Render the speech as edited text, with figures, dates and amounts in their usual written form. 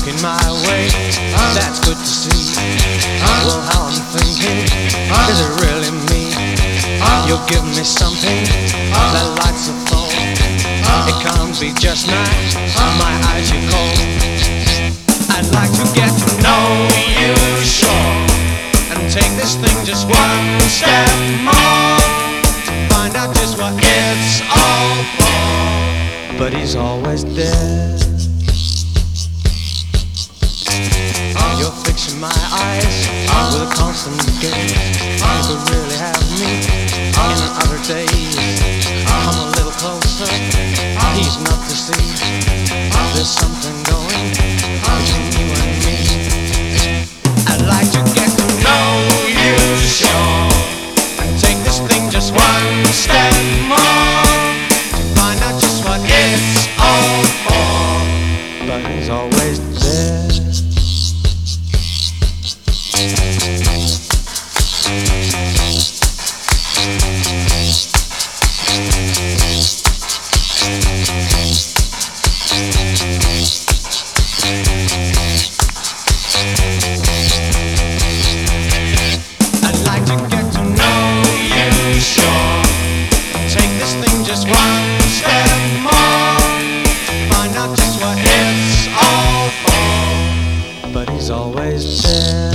looking my way, that's good to see. Well, how I'm thinking, is it really me? You'll give me something that lights the fall. It can't be just my eyes you call. I'd like to get to know you, sure, and take this thing just one step more, to find out just what it's all for. But he's always there. You're fixing my eyes with a constant gaze. You could really have me in other days. Come a little closer, he's not to see. There's something going between you and me. I'd like to get to know you, sure, and take this thing just one step more, to find out just what it's all for. But he's always there. I'd like to get to know you, sure, take this thing just one step more, find out just what it's all for. But he's always there.